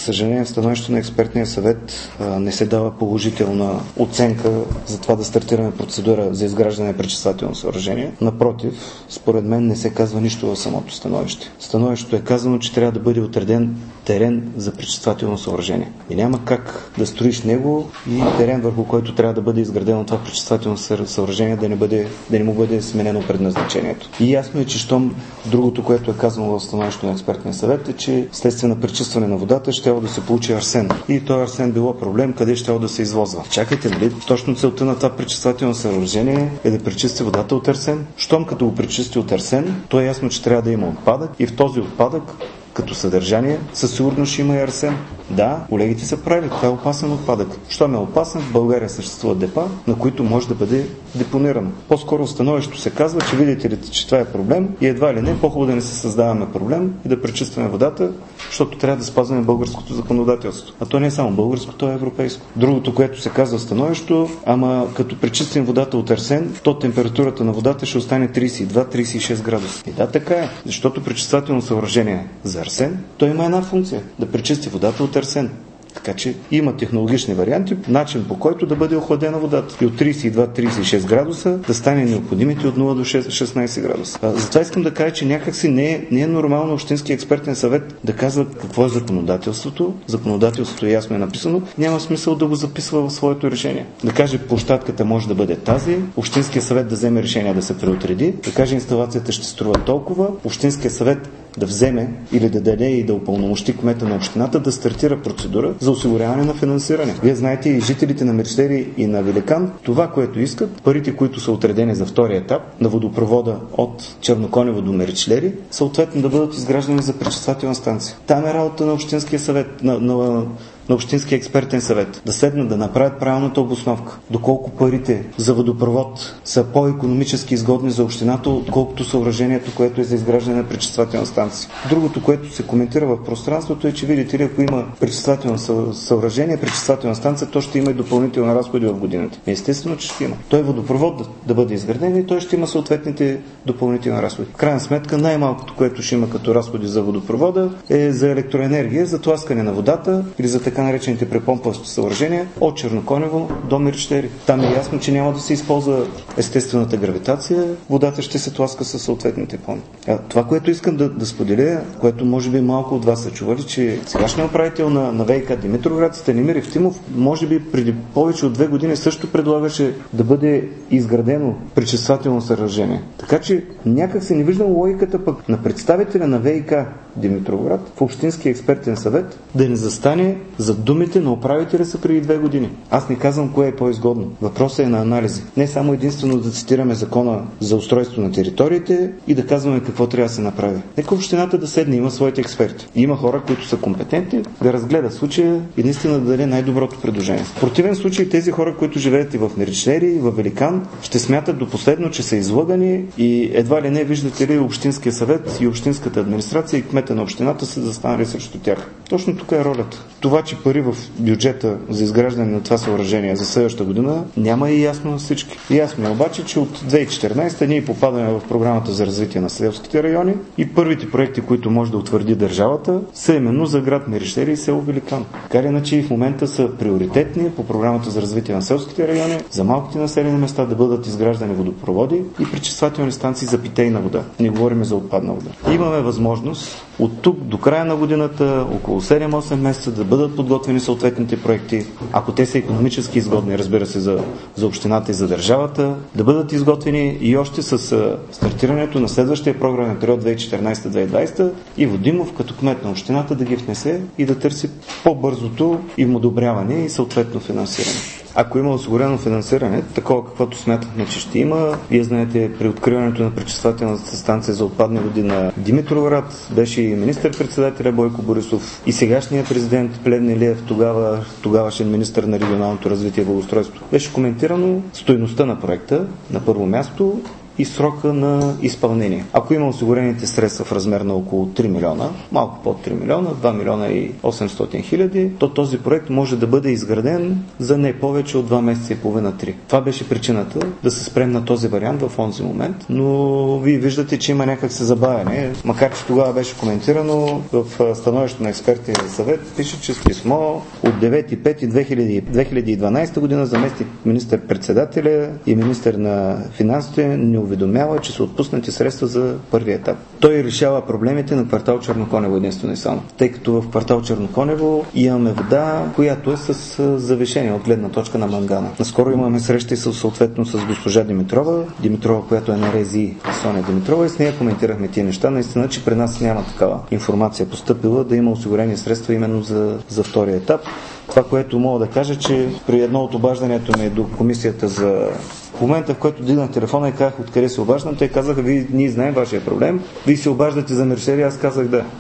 съжаление, в становището на експертния съвет не се дава положителна оценка за това да стартираме процедура за изграждане на пречиствателно съоръжение. Напротив, според мен не се казва нищо в самото становище. Становището е казано, че трябва да бъде отреден терен за пречиствателно съоръжение. И няма как да строиш него и терен, върху който трябва да бъде изградено това пречиствателно съоръжение, да не му бъде сменено предназначението. И ясно е, че щом другото, което е казано в становището на експертния съвет, е, че вследствие на пречистване на водата щяло да се получи арсен. И този арсен било проблем, къде щяло да се извозва. Чакайте, нали? Точно целта на това пречиствателно съоръжение е да пречисти водата от арсен. Щом като го пречисти от арсен, то е ясно, че трябва да има отпадък и в този отпадък като съдържание, със сигурност ще има и арсен. Да, колегите са правили, това е опасен отпадък. Щом е опасен, в България съществуват депа, на които може да бъде депонирано. По-скоро в становището се казва, че видите ли, че това е проблем и едва ли не, по-хубаво да не се създаваме проблем и да пречистваме водата, защото трябва да спазваме българското законодателство. А то не е само българско, то е европейско. Другото, което се казва в становището, ама като пречистим водата от арсен, то температурата на водата ще остане 32-36 градуса. И да, така е, защото пречиствателно съоръжение за арсен, то има една функция – да пречисти водата от арсен. Така че има технологични варианти, начин по който да бъде охладена водата. И от 32-36 градуса да стане необходимите от 0 до 16 градуса. Затова искам да кажа, че някакси не е нормално Общински експертен съвет да казва какво е законодателството. Законодателството ясно е написано. Няма смисъл да го записва в своето решение. Да каже, площадката може да бъде тази, Общинския съвет да вземе решение да се преотреди, да каже, инсталацията ще струва толкова, Общинския съвет да вземе или да даде и да упълномощи кмета на общината да стартира процедура за осигуряване на финансиране. Вие знаете, и жителите на Меричлери и на Великан, това, което искат, парите, които са отредени за втория етап на водопровода от Черноконево до Меричлери, съответно да бъдат изграждани за пречиствателна станция. Там е работа на Общинския съвет, на Общинския експертен съвет. Да седнат да направят правилната обосновка. Доколко парите за водопровод са по-икономически изгодни за общината, отколкото съоръжението, което е за изграждане на пречиствателна станция. Другото, което се коментира в пространството е, че видите ли, ако има пречиствателно съоръжение, пречиствателна станция, то ще има и допълнителни разходи в годината. Естествено, че ще има. Той водопровод да бъде изграден и той ще има съответните допълнителни разходи. В крайна сметка, най-малкото, което ще има като разходи за водопровода е за електроенергия, за тласкане на водата или за така наречените препомпващи съоръжения от Черноконево до Меричлери. Там е ясно, че няма да се използва естествената гравитация, водата ще се тласка със съответните помпи. Това, което искам да споделя, което може би малко от вас са чували, че сегашният управител на ВиК Димитровград, Станимир Евтимов, може би преди повече от 2 години също предлагаше да бъде изградено пречиствателно съоръжение. Така че някак се не виждам логиката пък на представителя на ВиК Димитровград в Общинския експертен съвет да не застане за думите на управителя са преди 2 години. Аз не казвам кое е по-изгодно. Въпросът е на анализи. Не само единствено да цитираме закона за устройство на териториите и да казваме какво трябва да се направи. Нека общината да седне, има своите експерти. И има хора, които са компетентни да разгледат случая и наистина да даде най-доброто предложение. В противен случай тези хора, които живеят и в Меричлери, и в Великан, ще смятат до последно, че са излъгани и едва ли не виждате ли Общинския съвет и Общинската администрация и кмета на общината са застанали срещу тях. Точно тук е ролята. Това, че пари в бюджета за изграждане на това съоръжение за следващата година няма и ясно на всички. Ясно е обаче, че от 2014 ние попадаме в програмата за развитие на селските райони и първите проекти, които може да утвърди държавата, са именно за град Меричлери и село Великан. Така или иначе и в момента са приоритетни по програмата за развитие на селските райони, за малките населени места да бъдат изграждани водопроводи и пречиствателни станции за питейна вода. Не говорим за отпадна вода. Имаме възможност от тук до края на годината, около 7-8 месеца, да бъдат подготвени съответните проекти, ако те са икономически изгодни, разбира се, за общината и за държавата, да бъдат изготвени и още с стартирането на следващия програмен период 2014-2020 и Водимов като кмет на общината да ги внесе и да търси по-бързото им одобряване и съответно финансиране. Ако има осигурено финансиране, такова каквото смятахме, че ще има, вие знаете, при откриването на пречиствателната станция за отпадни води на Димитровград беше и министър-председателя Бойко Борисов и сегашният президент Плевнелиев, тогавашен министър на регионалното развитие и благоустройство. Беше коментирано стойността на проекта на първо място и срока на изпълнение. Ако има осигурените средства в размер на около 3 милиона, малко под 3 милиона, 2 милиона и 800 хиляди, то този проект може да бъде изграден за не повече от 2 месеца и половина-3. Това беше причината да се спрем на този вариант в онзи момент, но вие виждате, че има някак се забавяне, макар че тогава беше коментирано в становището на експертния съвет, пише, че с писмо от 9.5.2012 година заместник министър-председателя и министър на финансите ни уведомява, че са отпуснати средства за първия етап. Той решава проблемите на квартал Черноконево единствено и само. Тъй като в квартал Черноконево имаме вода, която е с завишение от гледна точка на мангана. Наскоро имаме срещи съответно с госпожа Димитрова, която е на РЗИ, Соня Димитрова, и с нея коментирахме тия неща. Наистина, че при нас няма такава информация постъпила да има осигурени средства именно за втория етап. Това, което мога да кажа, че при едно от обаждането ми до комисията в момента, в който дигнах телефона и казах откъде се обаждам, те казаха, ние знаем вашия проблем, вие се обаждате за Мершери, аз казах да.